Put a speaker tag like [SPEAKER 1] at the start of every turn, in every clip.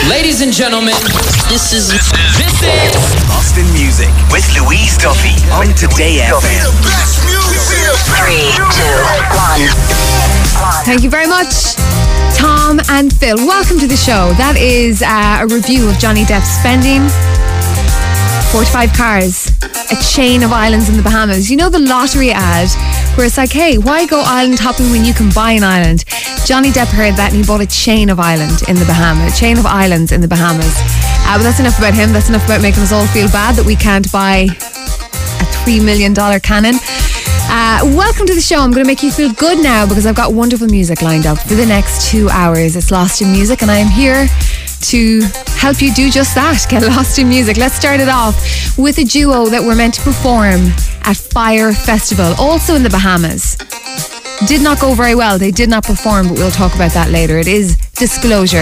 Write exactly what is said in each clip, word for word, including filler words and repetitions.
[SPEAKER 1] Ladies and gentlemen, this is this is, this is
[SPEAKER 2] Boston Music with Louise Duffy on Today F M.
[SPEAKER 3] Three, two, one.
[SPEAKER 4] Thank you very much, Tom and Phil. Welcome to the show. That is uh, a review of Johnny Depp's spending. forty-five cars, a chain of islands in the Bahamas. You know the lottery ad where it's like, hey, why go island hopping when you can buy an island? Johnny Depp heard that and he bought a chain of island in the Bahamas, a chain of islands in the Bahamas. Uh, but that's enough about him. That's enough about making us all feel bad that we can't buy a three million dollars cannon. Uh, welcome to the show. I'm going to make you feel good now because I've got wonderful music lined up for the next two hours. It's Lost in Music and I am here to help you do just that, get lost in music. Let's start it off with a duo that were meant to perform at Fire Festival, also in the Bahamas. Did not go very well. They did not perform, but we'll talk about that later. It is Disclosure.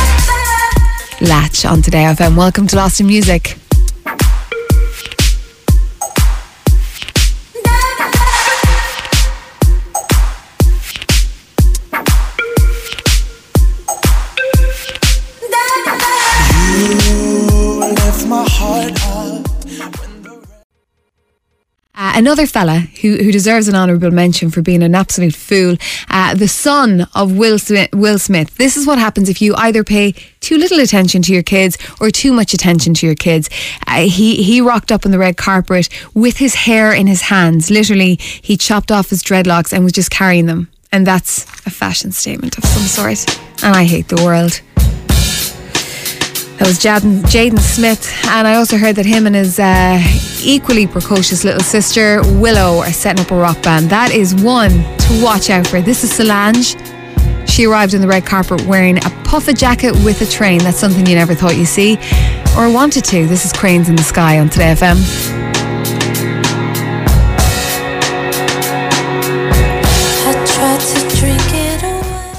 [SPEAKER 4] Latch on Today F M. Welcome to Lost in Music. Uh, another fella who, who deserves an honourable mention for being an absolute fool, uh, the son of Will Smith, Will Smith. This is what happens if you either pay too little attention to your kids or too much attention to your kids. Uh, he, he rocked up on the red carpet with his hair in his hands. Literally, he chopped off his dreadlocks and was just carrying them. And that's a fashion statement of some sort. And I hate the world. That was Jaden, Jaden Smith, and I also heard that him and his uh, equally precocious little sister Willow are setting up a rock band. That is one to watch out for. This is Solange. She arrived on the red carpet wearing a puffer jacket with a train. That's something you never thought you'd see or wanted to. This is Cranes in the Sky on Today F M.
[SPEAKER 5] I tried to drink it away.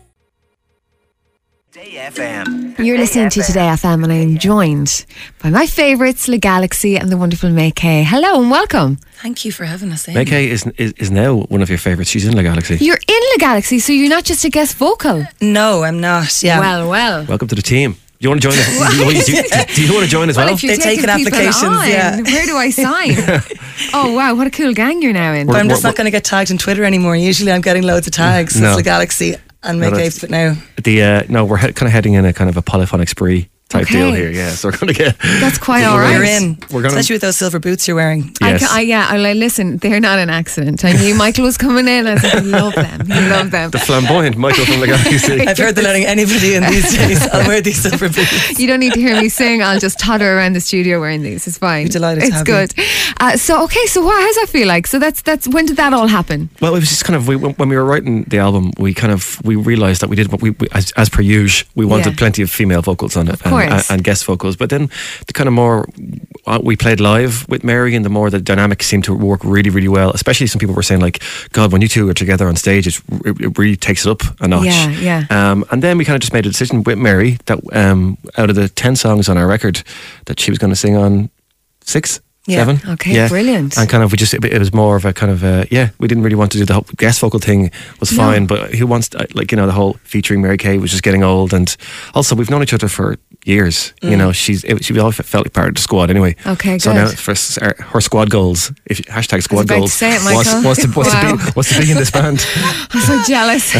[SPEAKER 2] Today F M.
[SPEAKER 4] You're listening to Today F M and I'm joined by my favourites, Le Galaxy and the wonderful May Kay. Hello and welcome.
[SPEAKER 6] Thank you for having us in.
[SPEAKER 7] May Kay is, is is now one of your favourites. She's in Le Galaxy.
[SPEAKER 4] You're in Le Galaxy, so you're not just a guest vocal.
[SPEAKER 6] No, I'm not. Yeah.
[SPEAKER 4] Well, well.
[SPEAKER 7] Welcome to the team. Do you want to join? The, do, you, do you want to join as well?
[SPEAKER 4] Well, if you're
[SPEAKER 6] They're taking
[SPEAKER 4] taking people
[SPEAKER 6] applications,
[SPEAKER 4] on,
[SPEAKER 6] yeah.
[SPEAKER 4] where do I sign? Oh wow, what a cool gang you're now in.
[SPEAKER 6] But I'm just not going to get tagged on Twitter anymore. Usually I'm getting loads of tags.
[SPEAKER 7] No.
[SPEAKER 6] It's the Galaxy and
[SPEAKER 7] No,
[SPEAKER 6] Make
[SPEAKER 7] that's-
[SPEAKER 6] Apes, but now.
[SPEAKER 7] The uh, no, we're he- kind of heading in a kind of a polyphonic spree type
[SPEAKER 4] Okay.
[SPEAKER 7] deal here. Yeah, so we're going to get.
[SPEAKER 4] That's quite
[SPEAKER 7] We're
[SPEAKER 4] all right.
[SPEAKER 6] You're in.
[SPEAKER 7] We're gonna-
[SPEAKER 6] Especially with those silver boots you're wearing.
[SPEAKER 4] I
[SPEAKER 7] Yes.
[SPEAKER 4] ca- I, yeah, I like, listen, they're not an accident. I knew Michael was coming in. I was like, I love them. I love them.
[SPEAKER 7] The flamboyant Michael from Le Galaxy.
[SPEAKER 6] I've heard they're letting anybody in these days. I'll wear these silver boots.
[SPEAKER 4] You don't need to hear me sing. I'll just totter around the studio wearing these. It's fine.
[SPEAKER 6] Be delighted to
[SPEAKER 4] It's
[SPEAKER 6] have you.
[SPEAKER 4] good. Uh, so okay, so what, how does that feel like? So that's that's when did that all happen?
[SPEAKER 7] Well, it was just kind of we, when we were writing the album, we kind of we realised that we did what we, we as, as per usual, we wanted
[SPEAKER 4] Yeah.
[SPEAKER 7] plenty of female vocals on it
[SPEAKER 4] Of
[SPEAKER 7] and,
[SPEAKER 4] course.
[SPEAKER 7] and, and guest vocals. But then the kind of more uh, we played live with Mary, and the more the dynamic seemed to work really, really well. Especially some people were saying like, "God, when you two are together on stage, it's, it, it really takes it up a notch."
[SPEAKER 4] Yeah, yeah.
[SPEAKER 7] Um, and then we kind of just made a decision with Mary that um, out of the ten songs on our record, that she was going to sing on six.
[SPEAKER 6] Yeah.
[SPEAKER 7] Seven.
[SPEAKER 4] Okay,
[SPEAKER 7] Yeah.
[SPEAKER 4] brilliant.
[SPEAKER 7] And kind of, we just, it, it was more of a kind of, uh, yeah, we didn't really want to do the whole guest vocal thing, was
[SPEAKER 4] No.
[SPEAKER 7] fine, but who wants, to, like, you know, the whole featuring Mary Kay was just getting old. And also, we've known each other for years, you know, she's, it, she always felt like part of the squad anyway.
[SPEAKER 4] Okay,
[SPEAKER 7] So
[SPEAKER 4] good.
[SPEAKER 7] now, for s- her her squad goals, if you- hashtag squad
[SPEAKER 4] about to
[SPEAKER 7] goals,
[SPEAKER 4] say it,
[SPEAKER 7] wants,
[SPEAKER 4] Michael.
[SPEAKER 7] wants, to, wants,
[SPEAKER 4] Wow.
[SPEAKER 7] to be, wants to be in this band.
[SPEAKER 4] I'm so jealous.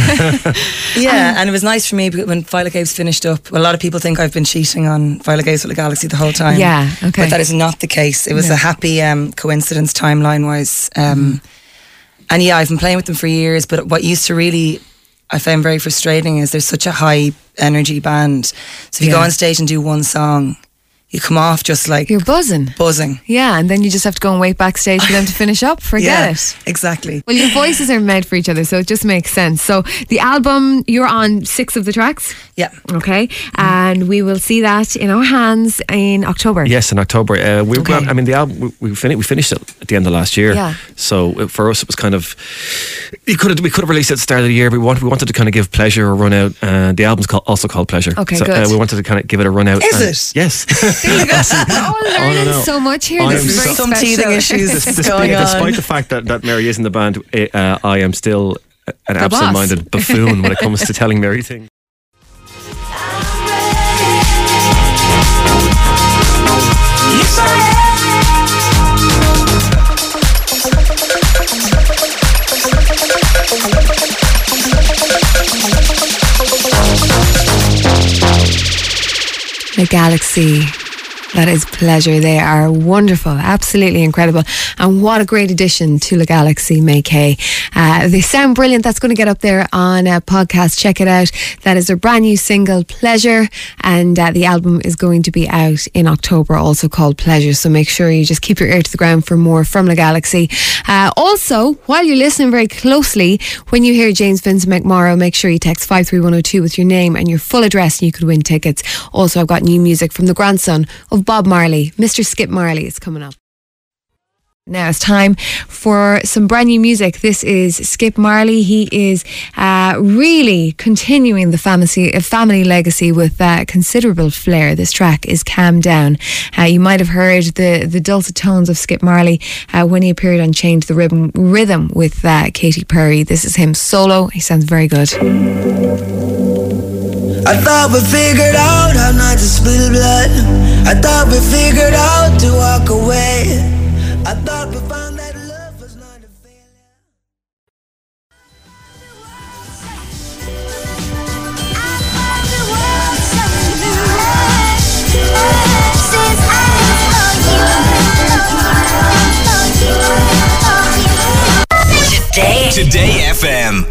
[SPEAKER 6] Yeah, and it was nice for me because when Violet Games finished up. Well, a lot of people think I've been cheating on Violet Games with the Galaxy the whole time.
[SPEAKER 4] Yeah, okay.
[SPEAKER 6] But that is not the case. It was
[SPEAKER 4] No.
[SPEAKER 6] a happy um, coincidence timeline wise. Um, and yeah, I've been playing with them for years, but what used to really, I found very frustrating is there's such a high energy band. So if you go
[SPEAKER 4] Yeah.
[SPEAKER 6] on stage and do one song, you come off just like
[SPEAKER 4] You're buzzing.
[SPEAKER 6] buzzing.
[SPEAKER 4] Yeah, and then you just have to go and wait backstage for them to finish up. Forget
[SPEAKER 6] Yeah,
[SPEAKER 4] it.
[SPEAKER 6] exactly.
[SPEAKER 4] Well, your voices are made for each other, so it just makes sense. So the album, you're on six of the tracks,
[SPEAKER 6] Yeah.
[SPEAKER 4] okay? And we will see that in our hands in October.
[SPEAKER 7] Yes, in October. Uh, we,
[SPEAKER 4] Okay.
[SPEAKER 7] I mean, the album we, we, fin- we finished it at the end of last year.
[SPEAKER 4] Yeah.
[SPEAKER 7] So uh, for us, it was kind of we could have we could have released it at the start of the year. But we wanted we wanted to kind of give Pleasure a run out. Uh, the album's called, also called Pleasure.
[SPEAKER 4] Okay,
[SPEAKER 7] so,
[SPEAKER 4] good.
[SPEAKER 7] Uh, we wanted to kind of give it a run out.
[SPEAKER 6] Is
[SPEAKER 7] and-
[SPEAKER 6] it?
[SPEAKER 7] Yes.
[SPEAKER 4] We're all learning
[SPEAKER 7] no, no.
[SPEAKER 4] so much here.
[SPEAKER 7] I
[SPEAKER 4] This
[SPEAKER 7] am
[SPEAKER 4] is very
[SPEAKER 7] so-
[SPEAKER 6] Some
[SPEAKER 4] special.
[SPEAKER 6] teething issues
[SPEAKER 7] Despite,
[SPEAKER 6] going on.
[SPEAKER 7] despite the fact that, that Mary is in the band, uh, I am still an
[SPEAKER 4] The boss.
[SPEAKER 7] absent-minded buffoon when it comes to telling Mary things.
[SPEAKER 4] The Galaxy. That is Pleasure. They are wonderful, absolutely incredible. And what a great addition to La Galaxy, May Kay. Uh, they sound brilliant. That's going to get up there on a podcast. Check it out. That is their brand new single, Pleasure. And uh, the album is going to be out in October, also called Pleasure. So make sure you just keep your ear to the ground for more from La Galaxy. Uh, also, while you're listening very closely, when you hear James Vincent McMorrow, make sure you text five three one oh two with your name and your full address and you could win tickets. Also, I've got new music from the grandson of Bob Marley. Mister Skip Marley is coming up. Now it's time for some brand new music. This is Skip Marley. He is uh, really continuing the family, family legacy with uh, considerable flair. This track is Calm Down. Uh, you might have heard the, the dulcet tones of Skip Marley uh, when he appeared on Change the Rhythm, rhythm with uh, Katy Perry. This is him solo. He sounds very good.
[SPEAKER 8] I thought we figured out how not to spill blood. I thought we figured out to walk away. I thought we found that love was not a failure.
[SPEAKER 2] Today, Today F M.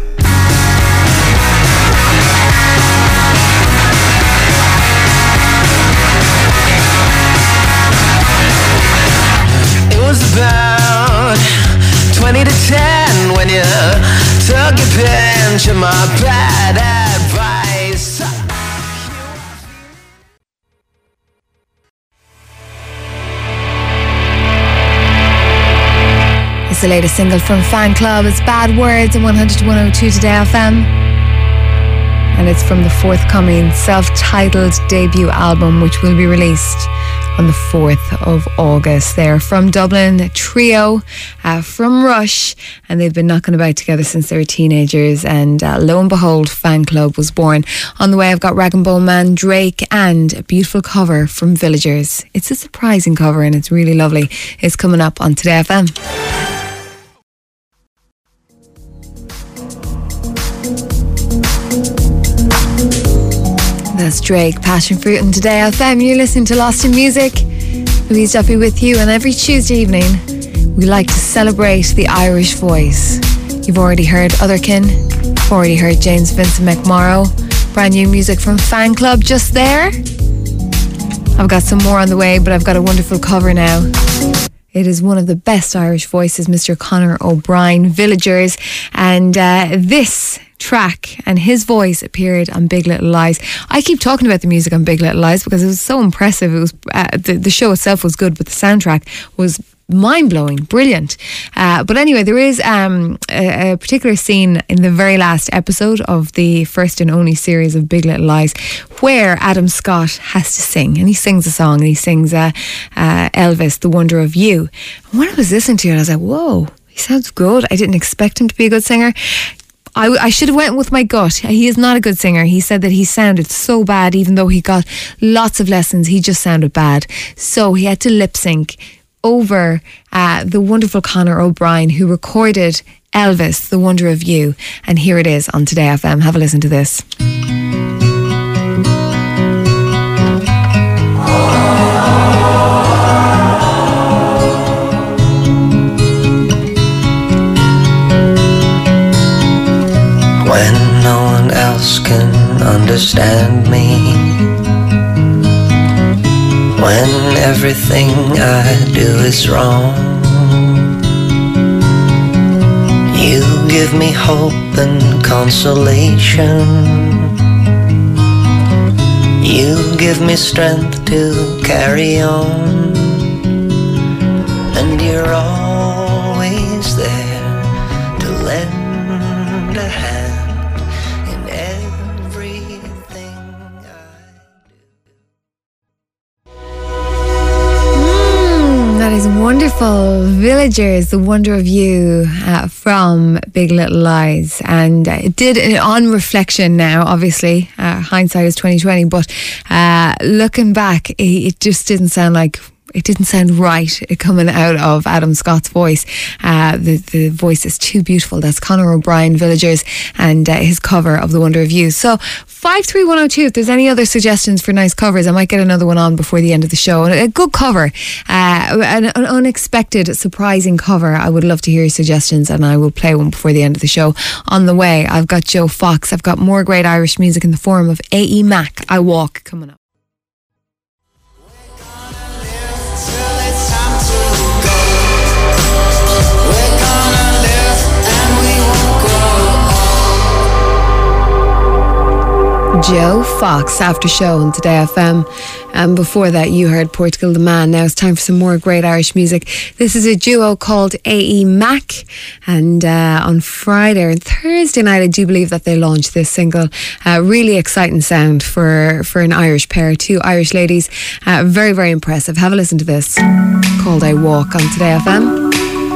[SPEAKER 8] It was about twenty to ten when you took your pinch of my bad advice.
[SPEAKER 4] It's the latest single from Fan Club. It's Bad Words on one hundred to one oh two Today F M. And it's from the forthcoming self-titled debut album, which will be released on the fourth of August. They're from Dublin, trio uh, from Rush, and they've been knocking about together since they were teenagers, and uh, lo and behold, Fan Club was born. On the way, I've got Rag and Bone Man, Drake, and a beautiful cover from Villagers. It's a surprising cover and it's really lovely. It's coming up on Today F M. That's Drake, Passion Fruit, and Today F M. You're listening to Lost in Music. Louise Duffy with you, and every Tuesday evening we like to celebrate the Irish voice. You've already heard Otherkin, you've already heard James Vincent McMorrow. Brand new music from Fan Club just there. I've got some more on the way, but I've got a wonderful cover now. It is one of the best Irish voices, Mister Conor O'Brien, Villagers, and uh, this track and his voice appeared on Big Little Lies. I keep talking about the music on Big Little Lies because it was so impressive. It was uh, the, the show itself was good, but the soundtrack was mind-blowing, brilliant. Uh, but anyway, there is um, a, a particular scene in the very last episode of the first and only series of Big Little Lies where Adam Scott has to sing, and he sings a song, and he sings uh, uh, Elvis, The Wonder of You. And when I was listening to it, I was like, whoa, he sounds good. I didn't expect him to be a good singer. I, I should have went with my gut. He is not a good singer. He said that he sounded so bad, even though he got lots of lessons, he just sounded bad. So he had to lip sync over uh, the wonderful Conor O'Brien, who recorded Elvis, The Wonder of You. And here it is on Today F M. Have a listen to this.
[SPEAKER 8] When no one else can understand me, when everything I do is wrong, you give me hope and consolation. You give me strength to carry on, and you're always there to lend a hand.
[SPEAKER 4] That is wonderful. Villagers, The Wonder of You uh, from Big Little Lies. And uh, it did, uh, on reflection now, obviously, uh, hindsight is twenty twenty, but uh, looking back, it, it just didn't sound like it didn't sound right coming out of Adam Scott's voice. Uh, the, the voice is too beautiful. That's Conor O'Brien, Villagers, and uh, his cover of The Wonder of You. So five three one oh two, if there's any other suggestions for nice covers, I might get another one on before the end of the show. A good cover, uh, an, an unexpected, surprising cover. I would love to hear your suggestions, and I will play one before the end of the show. On the way, I've got Joe Fox. I've got more great Irish music in the form of A E Mac, I Walk, coming up. Joe Fox, After Show on Today F M. And before that, you heard Portugal the Man. Now it's time for some more great Irish music. This is a duo called A E Mac. And uh, on Friday and Thursday night, I do believe that they launched this single. Uh, really exciting sound for, for an Irish pair. Two Irish ladies. Uh, very, very impressive. Have a listen to this. Called I Walk on Today F M.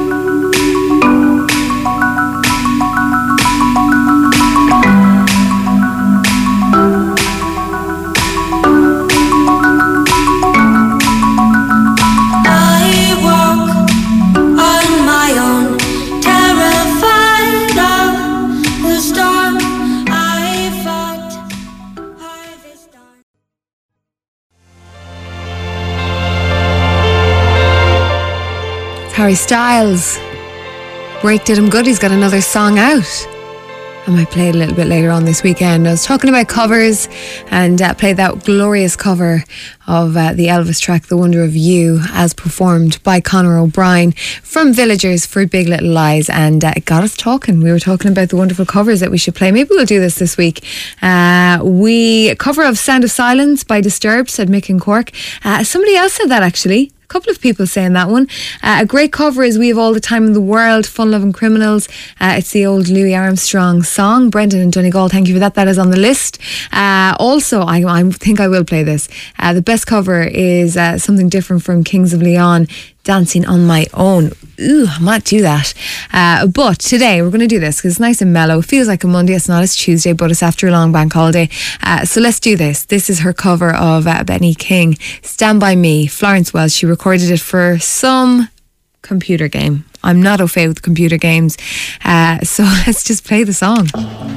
[SPEAKER 4] Harry Styles. Break did him good. He's got another song out. I might play it a little bit later on this weekend. I was talking about covers and uh, played that glorious cover of uh, the Elvis track The Wonder of You, as performed by Conor O'Brien from Villagers for Big Little Lies, and uh, it got us talking. We were talking about the wonderful covers that we should play. Maybe we'll do this this week. Uh, we a cover of Sound of Silence by Disturbed, said Mick in Cork. Uh, somebody else said that actually. A couple of people saying that one. Uh, a great cover is We Have All the Time in the World, Fun Loving Criminals. Uh, it's the old Louis Armstrong song. Brendan and Donegal, thank you for that. That is on the list. Uh, also, I, I think I will play this. Uh, the best cover is uh, something different from Kings of Leon, Dancing on My Own. Ooh, I might do that. Uh, but today we're going to do this because it's nice and mellow. It feels like a Monday. It's not. It's Tuesday, but it's after a long bank holiday. Uh, so let's do this. This is her cover of uh, Benny King, Stand By Me. Florence Welch. She recorded it for some computer game. I'm not au fait with computer games. Uh, so let's just play the song.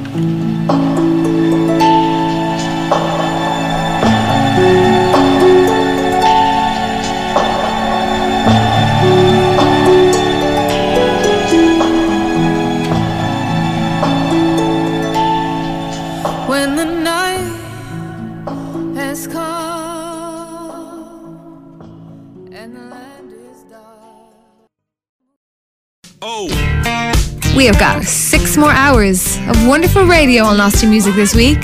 [SPEAKER 4] We have got six more hours of wonderful radio on Lost in Music this week.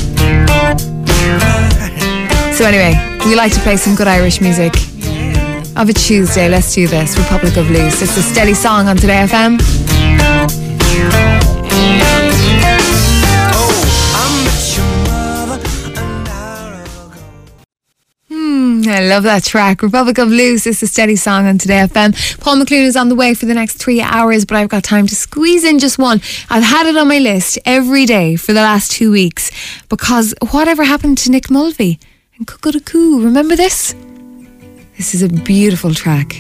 [SPEAKER 4] So anyway, we like to play some good Irish music of a Tuesday. Let's do this. Republic of Loose. It's a steady song on Today F M. I love that track. Republic of Loose is a steady song on Today F M. Paul McClune is on the way for the next three hours, but I've got time to squeeze in just one. I've had it on my list every day for the last two weeks because whatever happened to Nick Mulvey and Cuckoo? Remember this? This is a beautiful track.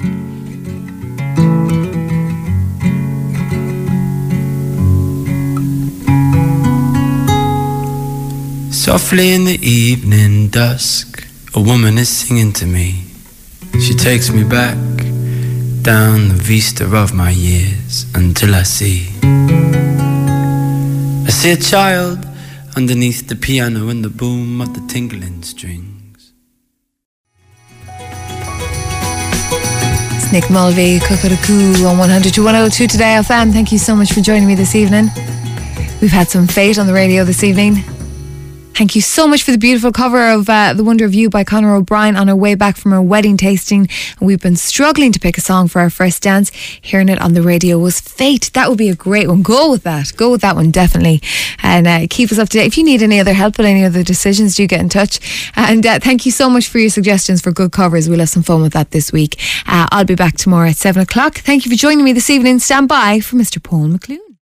[SPEAKER 9] Softly in the evening dusk, a woman is singing to me. She takes me back down the vista of my years until I see I see a child underneath the piano and the boom of the tingling strings.
[SPEAKER 4] It's Nick Mulvey, Cuckoo on one hundred to one oh two Today F M. Thank you so much for joining me this evening. We've had some Fate on the radio this evening. Thank you so much for the beautiful cover of uh, The Wonder of You by Conor O'Brien on our way back from our wedding tasting. And we've been struggling to pick a song for our first dance. Hearing it on the radio was Fate. That would be a great one. Go with that. Go with that one, definitely. And uh, keep us up to date. If you need any other help with any other decisions, do get in touch. And uh, thank you so much for your suggestions for good covers. We'll have some fun with that this week. Uh, I'll be back tomorrow at seven o'clock. Thank you for joining me this evening. Stand by for Mister Paul McClune.